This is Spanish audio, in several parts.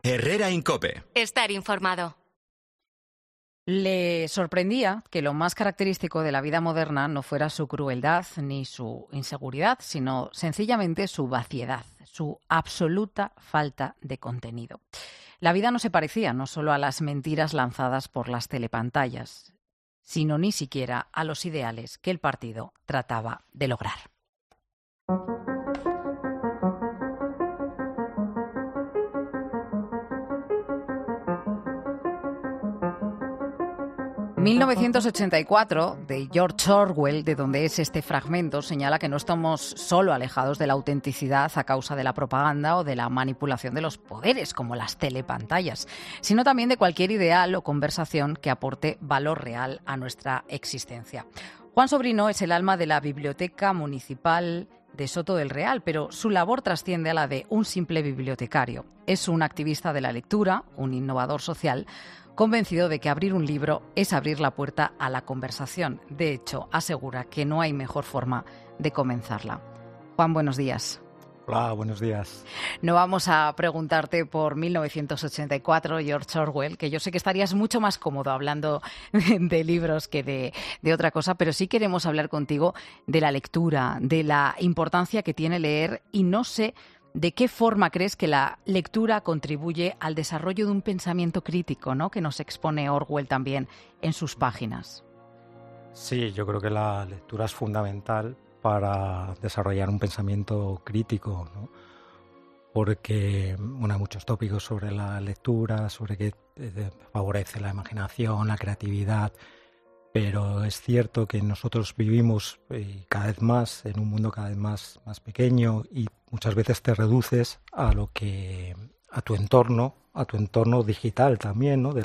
Herrera en COPE. Estar informado. Le sorprendía que lo más característico de la vida moderna no fuera su crueldad ni su inseguridad, sino sencillamente su vaciedad, su absoluta falta de contenido. La vida no se parecía no solo a las mentiras lanzadas por las telepantallas, sino ni siquiera a los ideales que el partido trataba de lograr. 1984, de George Orwell, de donde es este fragmento, señala que no estamos solo alejados de la autenticidad a causa de la propaganda o de la manipulación de los poderes, como las telepantallas, sino también de cualquier ideal o conversación que aporte valor real a nuestra existencia. Juan Sobrino es el alma de la Biblioteca Municipal de Soto del Real, pero su labor trasciende a la de un simple bibliotecario. Es un activista de la lectura, un innovador social, convencido de que abrir un libro es abrir la puerta a la conversación. De hecho, asegura que no hay mejor forma de comenzarla. Juan, buenos días. Hola, buenos días. No vamos a preguntarte por 1984, George Orwell, que yo sé que estarías mucho más cómodo hablando de libros que de otra cosa, pero sí queremos hablar contigo de la lectura, de la importancia que tiene leer, y no sé de qué forma crees que la lectura contribuye al desarrollo de un pensamiento crítico, ¿no?, que nos expone Orwell también en sus páginas. Sí, yo creo que la lectura es fundamental para desarrollar un pensamiento crítico, ¿no? Porque hay muchos tópicos sobre la lectura, sobre que favorece la imaginación, la creatividad, pero es cierto que nosotros vivimos cada vez más en un mundo cada vez más pequeño, y muchas veces te reduces a tu entorno digital también, ¿no?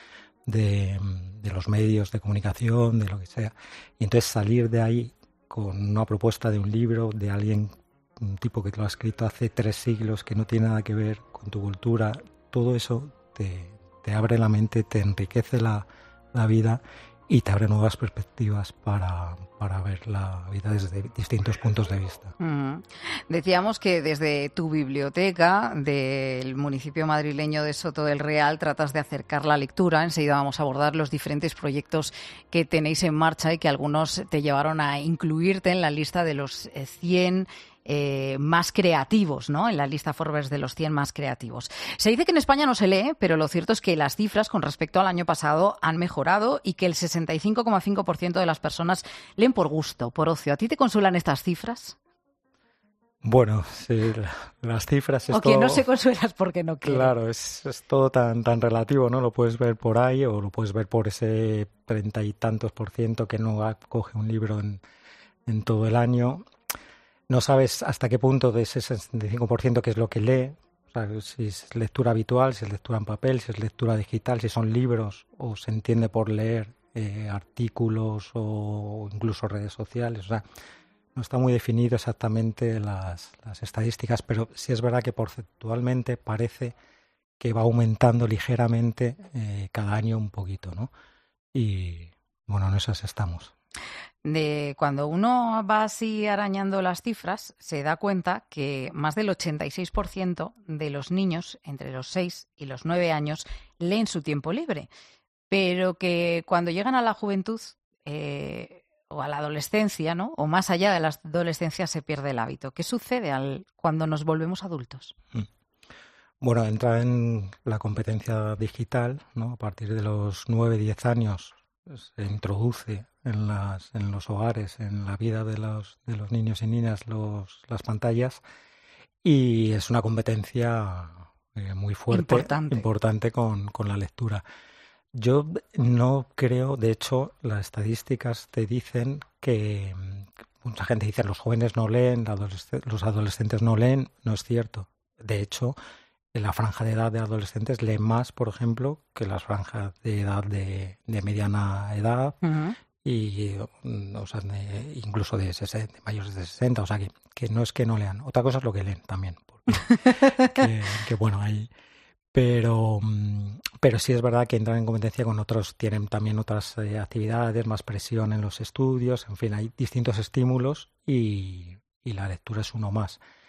De los medios de comunicación, de lo que sea. Y entonces salir de ahí con una propuesta de un libro de alguien, un tipo que te lo ha escrito hace 3 siglos, que no tiene nada que ver con tu cultura, todo eso te abre la mente, te enriquece la vida y te abre nuevas perspectivas para ver la vida desde distintos puntos de vista. Decíamos que desde tu biblioteca del municipio madrileño de Soto del Real tratas de acercar la lectura. Enseguida vamos a abordar los diferentes proyectos que tenéis en marcha y que algunos te llevaron a incluirte en la lista de los 100 más creativos, ¿no?, en la lista Forbes de los 100 más creativos. Se dice que en España no se lee, pero lo cierto es que las cifras con respecto al año pasado han mejorado y que el 65,5% de las personas leen por gusto, por ocio. ¿A ti te consuelan estas cifras? Bueno, sí, las cifras es o que todo, no se consuelas porque no quieres. Claro, es todo tan relativo, ¿no? Lo puedes ver por ahí o lo puedes ver por ese 30 y tantos % que no coge un libro en todo el año. No sabes hasta qué punto de ese 65% que es lo que lee, o sea, si es lectura habitual, si es lectura en papel, si es lectura digital, si son libros o se entiende por leer artículos o incluso redes sociales. O sea, no está muy definido exactamente las estadísticas, pero sí es verdad que porcentualmente parece que va aumentando ligeramente cada año un poquito, ¿no? Y bueno, en esas estamos. Cuando uno va así arañando las cifras, se da cuenta que más del 86% de los niños entre los 6 y los 9 años leen su tiempo libre, pero que cuando llegan a la juventud o a la adolescencia, ¿no?, o más allá de la adolescencia, se pierde el hábito. ¿Qué sucede cuando nos volvemos adultos? Bueno, entra en la competencia digital, ¿no? A partir de los 9-10 años se introduce en los hogares, en la vida de los niños y niñas, las pantallas, y es una competencia muy fuerte, importante con la lectura. Yo no creo, de hecho, las estadísticas te dicen que mucha gente dice los jóvenes no leen, los adolescentes no leen. No es cierto. De hecho, en la franja de edad de adolescentes leen más, por ejemplo, que las franjas de edad de mediana edad. Uh-huh. Y o sea, incluso de mayores de 60, o sea que no es que no lean. Otra cosa es lo que leen también, porque que bueno, hay, pero sí es verdad que entran en competencia con otros, tienen también otras actividades, más presión en los estudios, en fin, hay distintos estímulos y la lectura es uno más.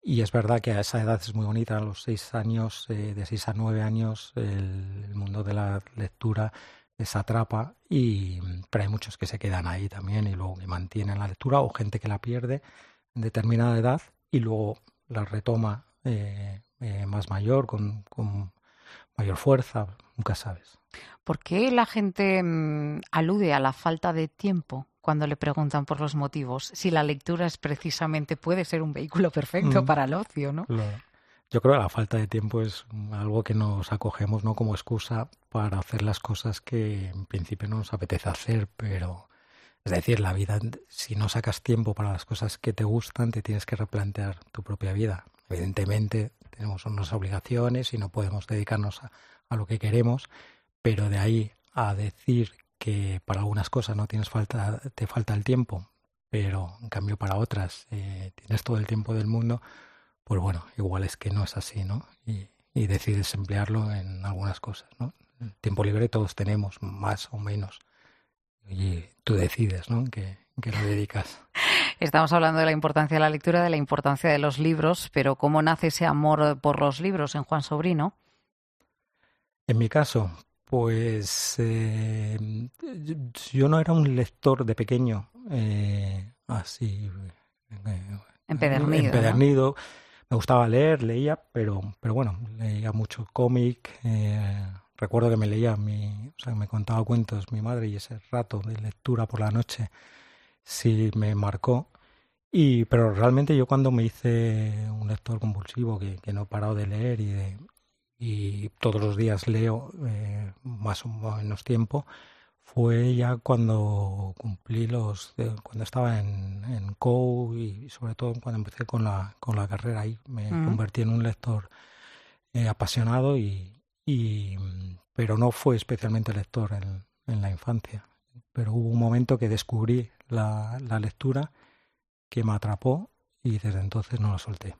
Y es verdad que a esa edad es muy bonita, a los 6 años, de 6 a 9 años, el mundo de la lectura les atrapa, pero hay muchos que se quedan ahí también y luego que mantienen la lectura, o gente que la pierde en determinada edad y luego la retoma más mayor, con mayor fuerza, nunca sabes. ¿Por qué la gente alude a la falta de tiempo cuando le preguntan por los motivos? Si la lectura es precisamente, puede ser un vehículo perfecto para el ocio, ¿no? Claro. Yo creo que la falta de tiempo es algo que nos acogemos, ¿no?, como excusa para hacer las cosas que en principio no nos apetece hacer, pero es decir, la vida, si no sacas tiempo para las cosas que te gustan, te tienes que replantear tu propia vida. Evidentemente tenemos unas obligaciones y no podemos dedicarnos a lo que queremos, pero de ahí a decir que para algunas cosas no te falta el tiempo, pero en cambio para otras tienes todo el tiempo del mundo, pues bueno, igual es que no es así, ¿no? Y decides emplearlo en algunas cosas, ¿no? El tiempo libre todos tenemos, más o menos, y tú decides, ¿no?, que lo dedicas. Estamos hablando de la importancia de la lectura, de la importancia de los libros, pero ¿cómo nace ese amor por los libros en Juan Sobrino? En mi caso, pues yo no era un lector de pequeño, así Empedernido, ¿no? Me gustaba leer, leía, pero bueno, leía mucho cómic. Recuerdo que me contaba cuentos mi madre, y ese rato de lectura por la noche sí me marcó. Pero realmente yo, cuando me hice un lector compulsivo que no he parado de leer y todos los días leo más o menos tiempo, fue ya cuando cumplí cuando estaba en COU, y sobre todo cuando empecé con la carrera. Ahí me convertí en un lector apasionado, pero no fue especialmente lector en la infancia. Pero hubo un momento que descubrí la lectura, que me atrapó, y desde entonces no la solté.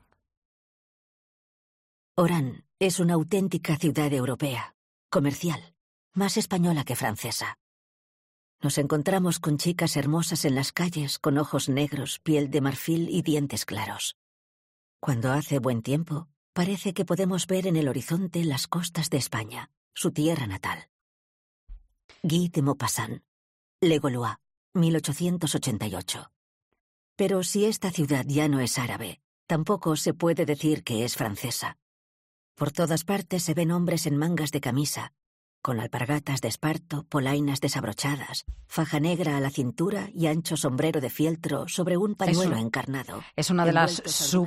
Orán es una auténtica ciudad europea, comercial, más española que francesa. Nos encontramos con chicas hermosas en las calles, con ojos negros, piel de marfil y dientes claros. Cuando hace buen tiempo, parece que podemos ver en el horizonte las costas de España, su tierra natal. Guy de Maupassant, Le Gaulois, 1888. Pero si esta ciudad ya no es árabe, tampoco se puede decir que es francesa. Por todas partes se ven hombres en mangas de camisa, con alpargatas de esparto, polainas desabrochadas, faja negra a la cintura y ancho sombrero de fieltro sobre un pañuelo encarnado. Es una de las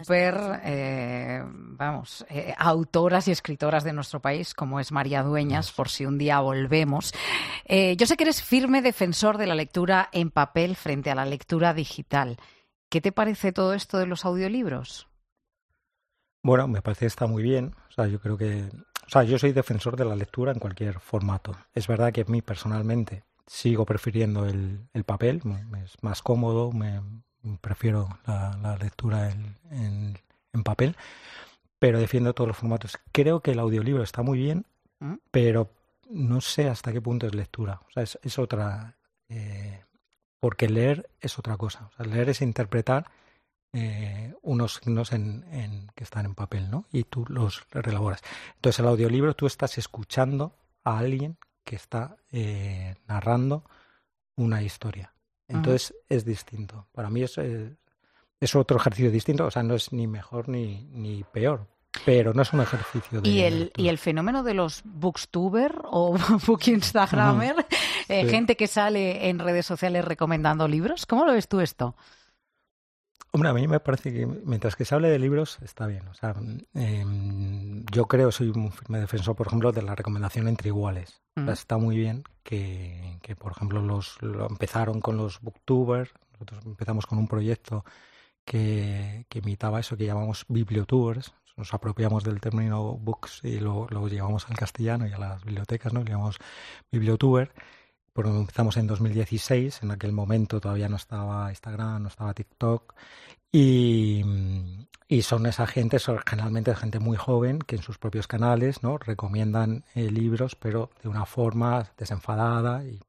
autoras y escritoras de nuestro país, como es María Dueñas, por si un día volvemos. Yo sé que eres firme defensor de la lectura en papel frente a la lectura digital. ¿Qué te parece todo esto de los audiolibros? Bueno, me parece que está muy bien. Yo soy defensor de la lectura en cualquier formato. Es verdad que a mí personalmente sigo prefiriendo el papel, es más cómodo, prefiero la lectura en papel, pero defiendo todos los formatos. Creo que el audiolibro está muy bien, pero no sé hasta qué punto es lectura. O sea, es otra... porque leer es otra cosa. O sea, leer es interpretar unos signos que están en papel, ¿no? Y tú los reelaboras. Entonces, el audiolibro, tú estás escuchando a alguien que está narrando una historia. Entonces, es distinto. Para mí es otro ejercicio distinto. O sea, no es ni mejor ni peor, pero no es un ejercicio de ¿Y el fenómeno de los booktuber o bookinstagrammer? Sí. Gente que sale en redes sociales recomendando libros. ¿Cómo lo ves tú esto? Hombre, a mí me parece que mientras que se hable de libros está bien. O sea, yo soy un firme defensor, por ejemplo, de la recomendación entre iguales. O sea, está muy bien que por ejemplo, lo empezaron con los booktubers. Nosotros empezamos con un proyecto que imitaba eso, que llamamos bibliotubers. Nos apropiamos del término books y lo llevamos al castellano y a las bibliotecas, ¿no? Le llamamos bibliotuber. Porque empezamos en 2016, en aquel momento todavía no estaba Instagram, no estaba TikTok, y son esa gente, son generalmente gente muy joven que en sus propios canales, ¿no?, recomiendan libros, pero de una forma desenfadada y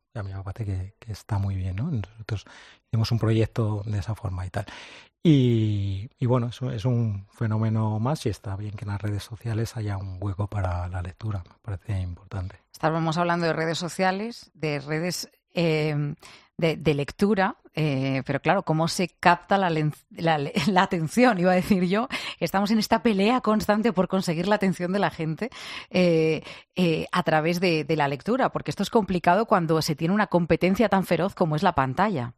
Y a mí me parece que está muy bien, ¿no? Nosotros hicimos un proyecto de esa forma y tal. Y bueno, eso es un fenómeno más y está bien que en las redes sociales haya un hueco para la lectura, me parece importante. Estábamos hablando de redes sociales, de redes de lectura, pero claro, ¿cómo se capta la atención? Iba a decir yo, estamos en esta pelea constante por conseguir la atención de la gente a través de la lectura, porque esto es complicado cuando se tiene una competencia tan feroz como es la pantalla.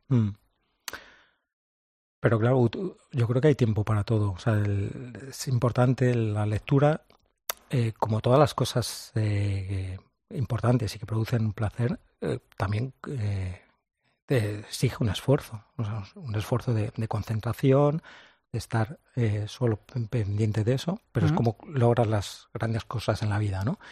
Pero claro, yo creo que hay tiempo para todo. O sea, es importante la lectura, como todas las cosas importantes y que producen placer, también exige un esfuerzo. O sea, un esfuerzo de concentración, de estar solo pendiente de eso, pero es como logras las grandes cosas en la vida, ¿no?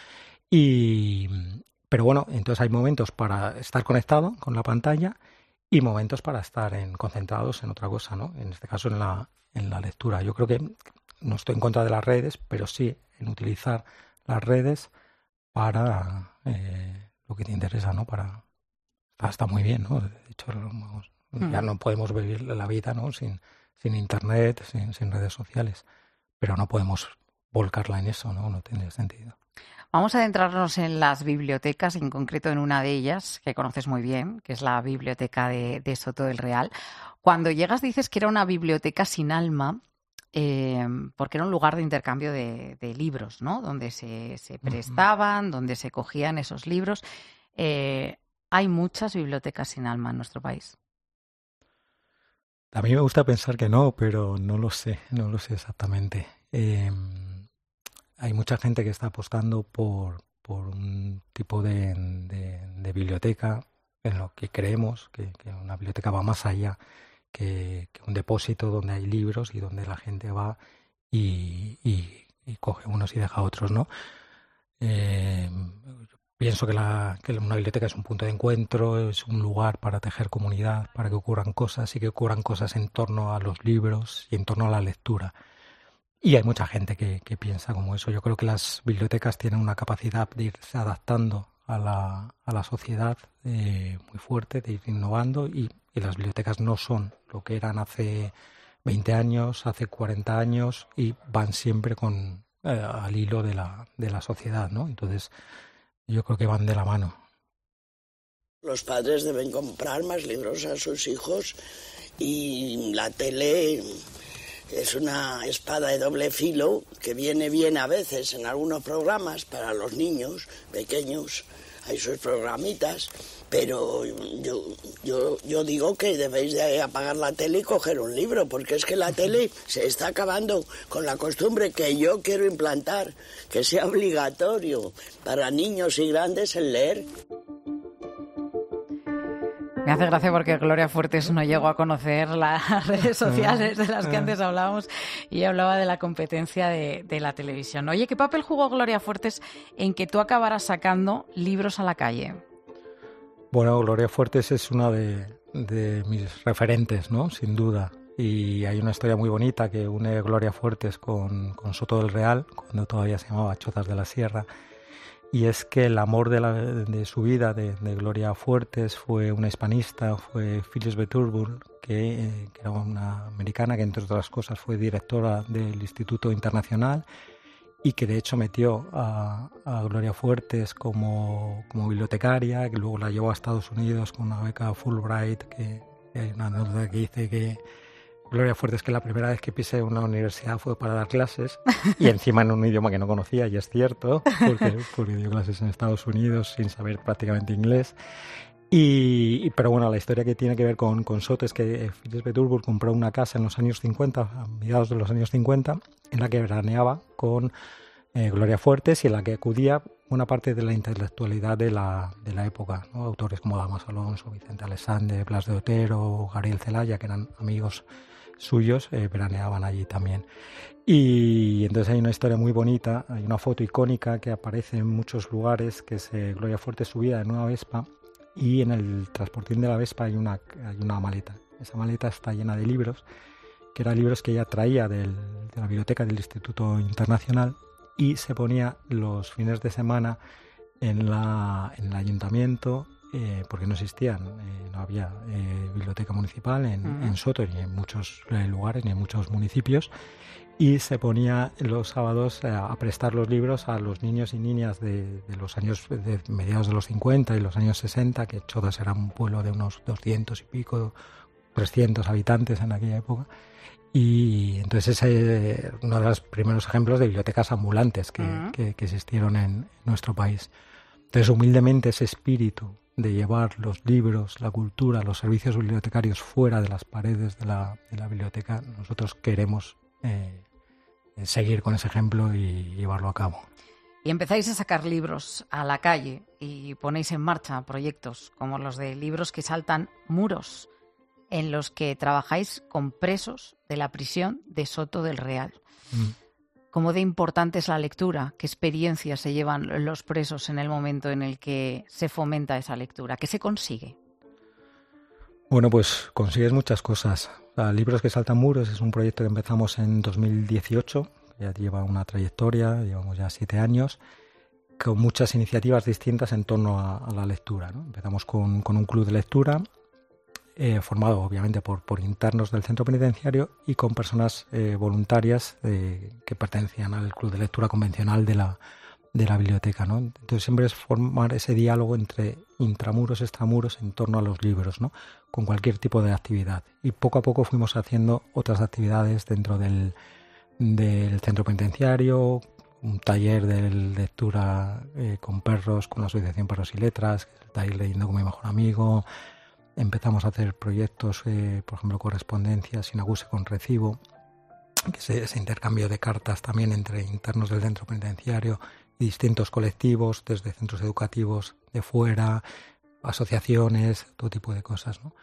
Pero bueno, entonces hay momentos para estar conectado con la pantalla y momentos para estar concentrados en otra cosa, ¿no? En este caso en la lectura. Yo creo que no estoy en contra de las redes, pero sí en utilizar las redes para lo que te interesa, ¿no? Está muy bien, ¿no? De hecho, ya no podemos vivir la vida, ¿no? Sin internet, sin redes sociales, pero no podemos volcarla en eso, ¿no? No tiene sentido. Vamos a adentrarnos en las bibliotecas, en concreto en una de ellas, que conoces muy bien, que es la biblioteca de Soto del Real. Cuando llegas dices que era una biblioteca sin alma, porque era un lugar de intercambio de libros, ¿no? Donde se prestaban, donde se cogían esos libros. ¿Hay muchas bibliotecas sin alma en nuestro país? A mí me gusta pensar que no, pero no lo sé exactamente. Hay mucha gente que está apostando por un tipo de biblioteca en lo que creemos que una biblioteca va más allá que un depósito donde hay libros y donde la gente va y coge unos y deja otros, ¿no? Pienso que una biblioteca es un punto de encuentro, es un lugar para tejer comunidad, para que ocurran cosas y que ocurran cosas en torno a los libros y en torno a la lectura. Y hay mucha gente que piensa como eso. Yo creo que las bibliotecas tienen una capacidad de irse adaptando a la sociedad muy fuerte, de ir innovando y las bibliotecas no son lo que eran hace 20 años, hace 40 años y van siempre al hilo de la sociedad, ¿no? Entonces yo creo que van de la mano. Los padres deben comprar más libros a sus hijos y la tele es una espada de doble filo que viene bien a veces en algunos programas para los niños pequeños, hay sus programitas, pero yo digo que debéis de apagar la tele y coger un libro, porque es que la tele se está acabando con la costumbre que yo quiero implantar, que sea obligatorio para niños y grandes el leer. Me hace gracia porque Gloria Fuertes no llegó a conocer las redes sociales de las que antes hablábamos y hablaba de la competencia de la televisión. Oye, ¿qué papel jugó Gloria Fuertes en que tú acabaras sacando libros a la calle? Bueno, Gloria Fuertes es una de mis referentes, ¿no? Sin duda. Y hay una historia muy bonita que une Gloria Fuertes con Soto del Real, cuando todavía se llamaba Chozas de la Sierra. Y es que el amor de su vida, de Gloria Fuertes, fue una hispanista, fue Phyllis Bethurbul, que era una americana que, entre otras cosas, fue directora del Instituto Internacional y que, de hecho, metió a Gloria Fuertes como bibliotecaria, que luego la llevó a Estados Unidos con una beca Fulbright, que hay una anécdota que dice que Gloria Fuertes, que la primera vez que pisé una universidad fue para dar clases y encima en un idioma que no conocía, y es cierto, porque dio clases en Estados Unidos sin saber prácticamente inglés. Pero bueno, la historia que tiene que ver con Soto es que Phyllis Bethurbul compró una casa en los años 50, a mediados de los años 50, en la que veraneaba con Gloria Fuertes y en la que acudía una parte de la intelectualidad de la época, ¿no? Autores como Damas Alonso, Vicente Alexandre, Blas de Otero, Gabriel Celaya, que eran amigos suyos, veraneaban allí también. Y entonces hay una historia muy bonita, hay una foto icónica que aparece en muchos lugares, que es Gloria Fuertes subida en una Vespa, y en el transportín de la Vespa hay una maleta. Esa maleta está llena de libros, que eran libros que ella traía de la biblioteca del Instituto Internacional, y se ponía los fines de semana en el ayuntamiento porque no existían, no había biblioteca municipal en Soto ni en muchos lugares ni en muchos municipios, y se ponía los sábados a prestar los libros a los niños y niñas de los años de mediados de los 50 y los años 60, que Chodas era un pueblo de unos 200 y pico, 300 habitantes en aquella época. Y entonces es uno de los primeros ejemplos de bibliotecas ambulantes que existieron en nuestro país. Entonces, humildemente, ese espíritu de llevar los libros, la cultura, los servicios bibliotecarios fuera de las paredes de la biblioteca, nosotros queremos seguir con ese ejemplo y llevarlo a cabo. Y empezáis a sacar libros a la calle y ponéis en marcha proyectos como los de Libros que saltan muros, en los que trabajáis con presos de la prisión de Soto del Real. ¿Cómo de importante es la lectura? ¿Qué experiencias se llevan los presos en el momento en el que se fomenta esa lectura? ¿Qué se consigue? Bueno, pues consigues muchas cosas. Libros que saltan muros es un proyecto que empezamos en 2018, ya lleva una trayectoria, llevamos ya 7 años, con muchas iniciativas distintas en torno a la lectura, ¿no? Empezamos con un club de lectura, formado obviamente por internos del centro penitenciario y con personas voluntarias que pertenecían al club de lectura convencional de la biblioteca, ¿no? Entonces siempre es formar ese diálogo entre intramuros, extramuros en torno a los libros, ¿no? Con cualquier tipo de actividad. Y poco a poco fuimos haciendo otras actividades dentro del centro penitenciario, un taller de lectura con perros, con la Asociación Perros y Letras, el taller Leyendo con mi mejor amigo. Empezamos a hacer proyectos, por ejemplo, correspondencia sin acuse con recibo, que es ese intercambio de cartas también entre internos del centro penitenciario y distintos colectivos, desde centros educativos de fuera, asociaciones, todo tipo de cosas, ¿no?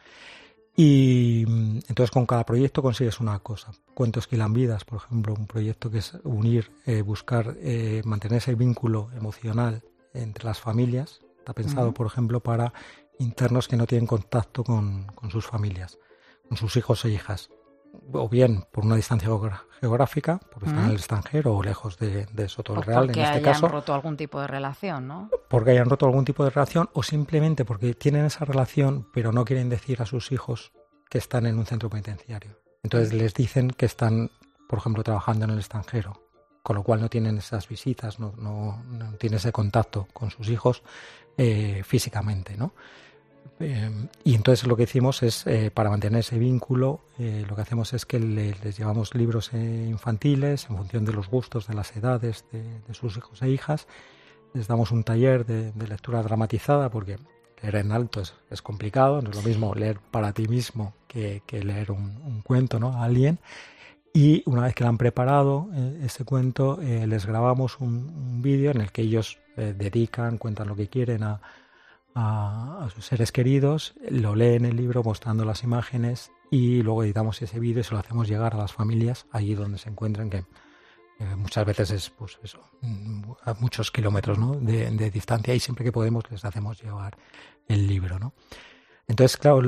Y entonces con cada proyecto consigues una cosa. Cuentos que hilan vidas, por ejemplo, un proyecto que es unir, buscar, mantener ese vínculo emocional entre las familias. Está pensado, por ejemplo, para internos que no tienen contacto con sus familias, con sus hijos e hijas, o bien por una distancia geográfica, porque están en el extranjero o lejos de Soto del Real, en este caso. Porque hayan roto algún tipo de relación, ¿no? Porque hayan roto algún tipo de relación o simplemente porque tienen esa relación pero no quieren decir a sus hijos que están en un centro penitenciario. Entonces les dicen que están, por ejemplo, trabajando en el extranjero, con lo cual no tienen esas visitas, no tienen ese contacto con sus hijos físicamente, ¿no? Y entonces lo que hicimos es, para mantener ese vínculo, lo que hacemos es que les llevamos libros infantiles en función de los gustos, de las edades de sus hijos e hijas. Les damos un taller de lectura dramatizada, porque leer en alto es complicado, no es lo mismo leer para ti mismo que leer un cuento, ¿no?, a alguien. Y una vez que lo han preparado, ese cuento, les grabamos un vídeo en el que ellos dedican, cuentan lo que quieren a sus seres queridos, lo leen el libro mostrando las imágenes y luego editamos ese vídeo y se lo hacemos llegar a las familias allí donde se encuentren, que muchas veces es pues eso, a muchos kilómetros, ¿no?, de distancia, y siempre que podemos les hacemos llevar el libro, ¿no? Entonces, claro,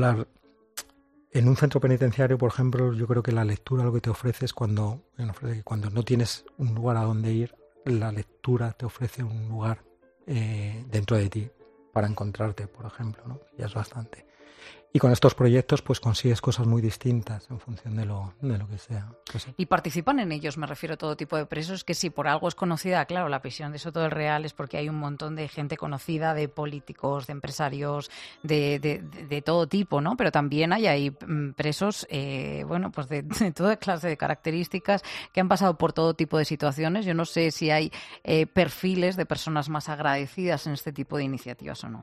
en un centro penitenciario, por ejemplo, yo creo que la lectura lo que te ofrece es cuando no tienes un lugar a donde ir, la lectura te ofrece un lugar dentro de ti para encontrarte, por ejemplo, ¿no? Ya es bastante. Y con estos proyectos pues consigues cosas muy distintas en función de lo que sea. Pues sí. Y participan en ellos, me refiero a todo tipo de presos, que si por algo es conocida, claro, la prisión de Soto del Real es porque hay un montón de gente conocida, de políticos, de empresarios, de todo tipo, ¿no? Pero también hay presos, bueno, pues de toda clase de características que han pasado por todo tipo de situaciones. Yo no sé si hay perfiles de personas más agradecidas en este tipo de iniciativas o no.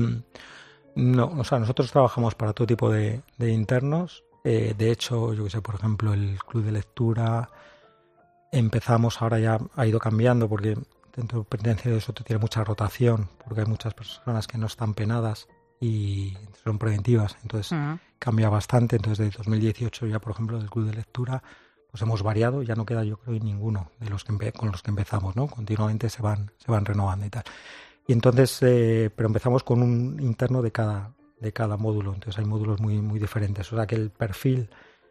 No, o sea, nosotros trabajamos para todo tipo de internos. De hecho, yo que sé, por ejemplo, el club de lectura empezamos, ahora ya ha ido cambiando porque dentro del penitenciario de Soto tiene mucha rotación, porque hay muchas personas que no están penadas y son preventivas, entonces cambia bastante. Entonces, de 2018 ya, por ejemplo, del club de lectura, pues hemos variado, ya no queda, yo creo, ninguno de los que con los que empezamos, ¿no? Continuamente se van renovando y tal. Y entonces, pero empezamos con un interno de cada módulo. Entonces hay módulos muy, muy diferentes. O sea que el perfil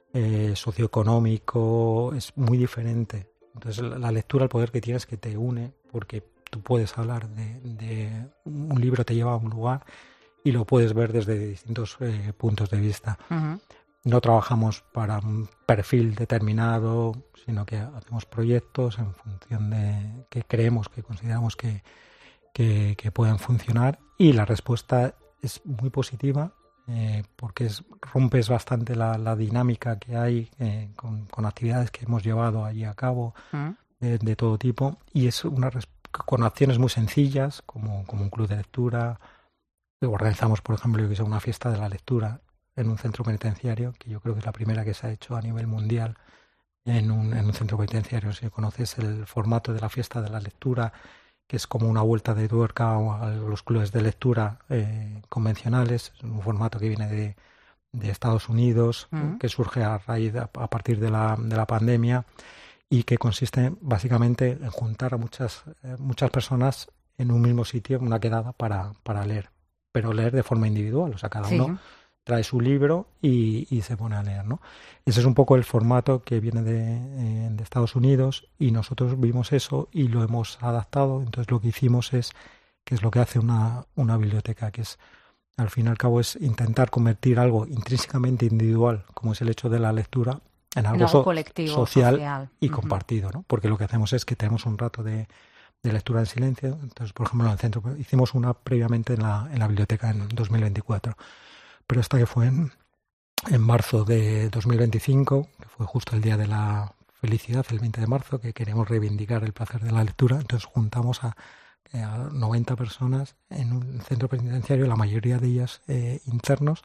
socioeconómico es muy diferente. Entonces la lectura, el poder que tienes, que te une, porque tú puedes hablar de un libro, te lleva a un lugar y lo puedes ver desde distintos puntos de vista. Ujú. No trabajamos para un perfil determinado, sino que hacemos proyectos en función de que creemos, que consideramos que puedan funcionar, y la respuesta es muy positiva, porque rompes bastante la dinámica que hay con actividades que hemos llevado allí a cabo de todo tipo, y es con acciones muy sencillas como un club de lectura. Organizamos, por ejemplo, una fiesta de la lectura en un centro penitenciario, que yo creo que es la primera que se ha hecho a nivel mundial en un centro penitenciario. Si conoces el formato de la fiesta de la lectura, que es como una vuelta de tuerca a los clubes de lectura convencionales, es un formato que viene de Estados Unidos, que surge a partir de la pandemia, y que consiste básicamente en juntar a muchas personas en un mismo sitio, en una quedada para leer, pero leer de forma individual, o sea, cada uno trae su libro y se pone a leer, ¿no? Ese es un poco el formato que viene de Estados Unidos, y nosotros vimos eso y lo hemos adaptado. Entonces lo que hicimos que es lo que hace una biblioteca, que es, al fin y al cabo, es intentar convertir algo intrínsecamente individual, como es el hecho de la lectura, en algo colectivo, social y compartido, ¿no? Porque lo que hacemos es que tenemos un rato de lectura en silencio. Entonces, por ejemplo, en el centro hicimos una previamente en la biblioteca en 2024, pero esta que fue en marzo de 2025, que fue justo el día de la felicidad, el 20 de marzo, que queremos reivindicar el placer de la lectura. Entonces juntamos a 90 personas en un centro penitenciario, la mayoría de ellas internos,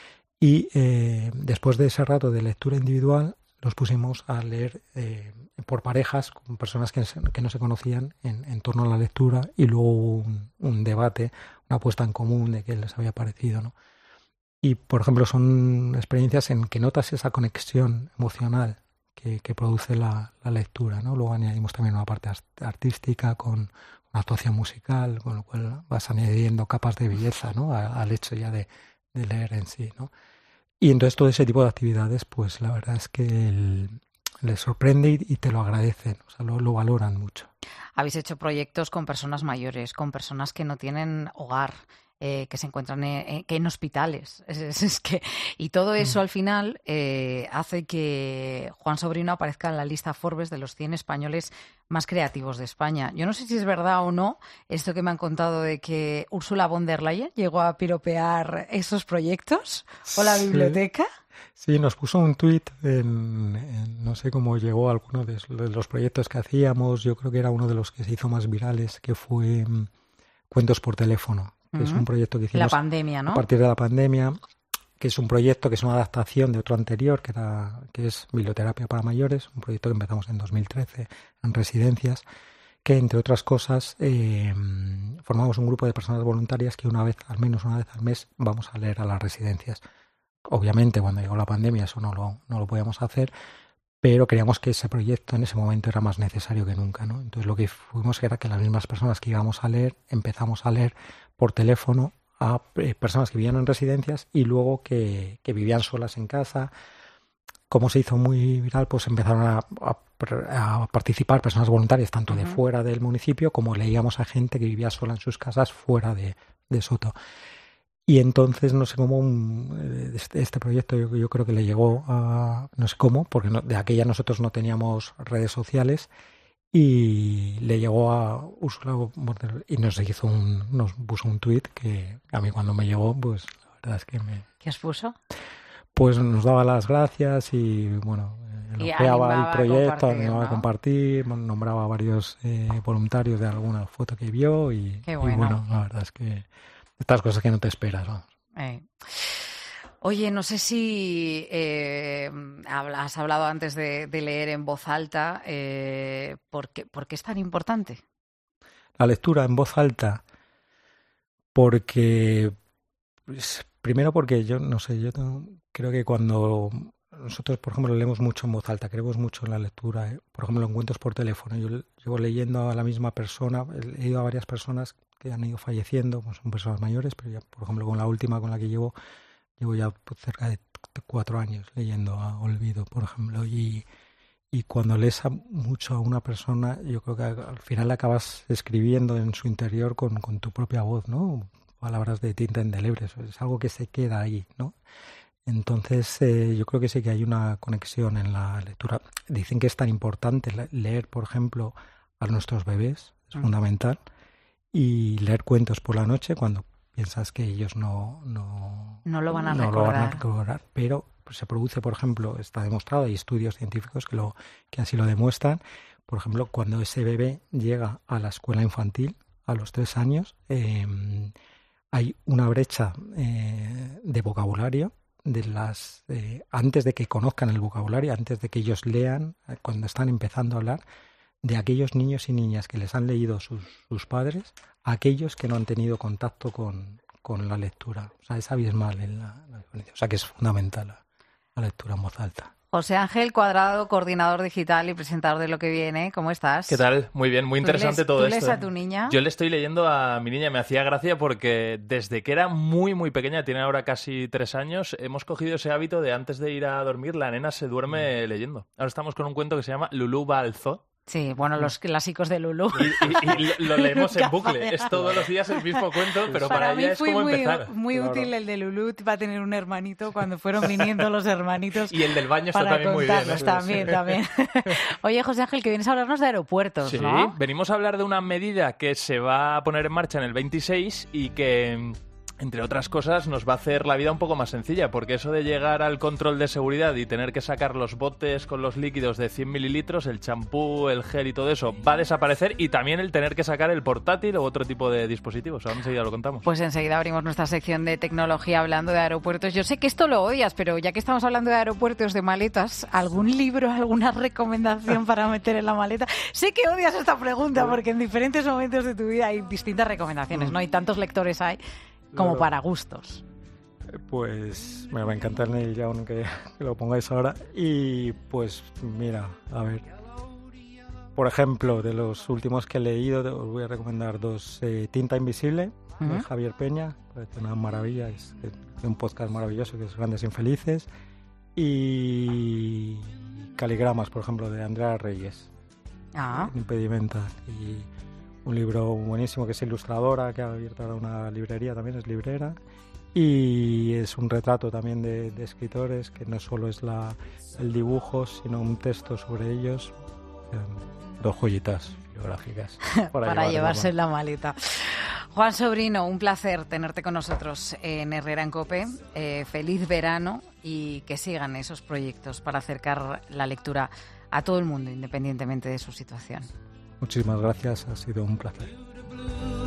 y después de ese rato de lectura individual los pusimos a leer por parejas, con personas que no se conocían, en torno a la lectura, y luego hubo un debate, una puesta en común de qué les había parecido, ¿no? Y, por ejemplo, son experiencias en que notas esa conexión emocional que produce la lectura, ¿no? Luego añadimos también una parte artística con una actuación musical, con lo cual vas añadiendo capas de belleza, ¿no? al hecho ya de leer en sí, ¿no? Y entonces todo ese tipo de actividades, pues la verdad es que les sorprende y te lo agradecen, o sea, lo valoran mucho. Habéis hecho proyectos con personas mayores, con personas que no tienen hogar, que se encuentran en hospitales. Y todo eso al final hace que Juan Sobrino aparezca en la lista Forbes de los 100 españoles más creativos de España. Yo no sé si es verdad o no esto que me han contado de que Ursula von der Leyen llegó a piropear esos proyectos o la biblioteca. Sí, nos puso un tuit no sé cómo llegó a alguno de los proyectos que hacíamos. Yo creo que era uno de los que se hizo más virales, que fue Cuentos por teléfono, que es un proyecto que hicimos la pandemia, ¿no? A partir de la pandemia, que es un proyecto que es una adaptación de otro anterior, que es Biblioterapia para mayores, un proyecto que empezamos en 2013 en residencias, que entre otras cosas formamos un grupo de personas voluntarias que al menos una vez al mes vamos a leer a las residencias. Obviamente cuando llegó la pandemia eso no lo podíamos hacer, pero creíamos que ese proyecto en ese momento era más necesario que nunca, ¿no? Entonces lo que fuimos era que las mismas personas que íbamos a leer empezamos a leer por teléfono a personas que vivían en residencias y luego que vivían solas en casa. Como se hizo muy viral, pues empezaron a participar personas voluntarias tanto de fuera del municipio, como leíamos a gente que vivía sola en sus casas fuera de Soto. Y entonces no sé cómo este proyecto yo creo que le llegó a... No sé cómo, porque de aquella nosotros no teníamos redes sociales, y le llegó a Ursula y nos puso un tuit que a mí cuando me llegó, pues la verdad es que ¿Qué os puso? Pues nos daba las gracias y bueno, elogiaba el proyecto, animaba a compartir, nombraba a varios voluntarios de alguna foto que vio y bueno, la verdad es que estas cosas que no te esperas, ¿no? Oye, no sé si has hablado antes de leer en voz alta. ¿Por qué es tan importante? La lectura en voz alta, porque... Pues, primero porque yo creo que cuando nosotros, por ejemplo, leemos mucho en voz alta, creemos mucho en la lectura, por ejemplo, en cuentos por teléfono. Yo llevo leyendo a la misma persona, he leído a varias personas que han ido falleciendo, pues son personas mayores, pero ya, por ejemplo, con la última con la que llevo ya cerca de 4 años leyendo a Olvido, por ejemplo, y cuando lees mucho a una persona, yo creo que al final acabas escribiendo en su interior con tu propia voz, ¿no? palabras de tinta indeleble, es algo que se queda ahí, ¿no? Entonces, yo creo que sí que hay una conexión en la lectura. Dicen que es tan importante leer, por ejemplo, a nuestros bebés, es fundamental, y leer cuentos por la noche cuando piensas que ellos no lo van a recordar, pero se produce, por ejemplo, está demostrado, hay estudios científicos que así lo demuestran, por ejemplo, cuando ese bebé llega a la escuela infantil a los 3 años, hay una brecha de vocabulario antes de que conozcan el vocabulario, antes de que ellos lean, cuando están empezando a hablar, de aquellos niños y niñas que les han leído sus padres, a aquellos que no han tenido contacto con la lectura. O sea, es abismal en la diferencia. O sea, que es fundamental la lectura en voz alta. José Ángel Cuadrado, coordinador digital y presentador de Lo que viene. ¿Cómo estás? ¿Qué tal? Muy bien, muy interesante todo esto. ¿Tú lees a tu niña? Yo le estoy leyendo a mi niña. Me hacía gracia porque desde que era muy, muy pequeña, tiene ahora casi 3 años, hemos cogido ese hábito de antes de ir a dormir, la nena se duerme leyendo. Ahora estamos con un cuento que se llama Lulú va al zoo. Sí, bueno, los clásicos de Lulú. Y lo leemos en bucle. Es todos los días el mismo cuento, pero para ella es como empezar. Muy útil el de Lulú, va a tener un hermanito cuando fueron viniendo los hermanitos. Y el del baño está también muy bien. También. Oye, José Ángel, que vienes a hablarnos de aeropuertos, sí, ¿no? Venimos a hablar de una medida que se va a poner en marcha en el 26 y que, entre otras cosas, nos va a hacer la vida un poco más sencilla, porque eso de llegar al control de seguridad y tener que sacar los botes con los líquidos de 100 mililitros, el champú, el gel y todo eso, va a desaparecer, y también el tener que sacar el portátil o otro tipo de dispositivos. Ahora enseguida lo contamos. Pues enseguida abrimos nuestra sección de tecnología hablando de aeropuertos. Yo sé que esto lo odias, pero ya que estamos hablando de aeropuertos, de maletas, ¿algún libro, alguna recomendación para meter en la maleta? Sé que odias esta pregunta porque en diferentes momentos de tu vida hay distintas recomendaciones, ¿no? Y tantos lectores hay como para gustos. Pues me encanta el Neil Young que lo pongáis ahora. Y pues mira, a ver, por ejemplo, de los últimos que he leído, os voy a recomendar 2. Tinta Invisible, de Javier Peña, parece una maravilla, es un podcast maravilloso que es Grandes Infelices. Y Caligramas, por ejemplo, de Andrea Reyes, Impedimenta. Y un libro buenísimo que es ilustradora, que ha abierto ahora una librería, también es librera, y es un retrato también de escritores, que no solo es el dibujo, sino un texto sobre ellos. 2 joyitas biográficas para llevarse en la maleta. Juan Sobrino, un placer tenerte con nosotros en Herrera en COPE. Feliz verano y que sigan esos proyectos para acercar la lectura a todo el mundo, independientemente de su situación. Muchísimas gracias, ha sido un placer.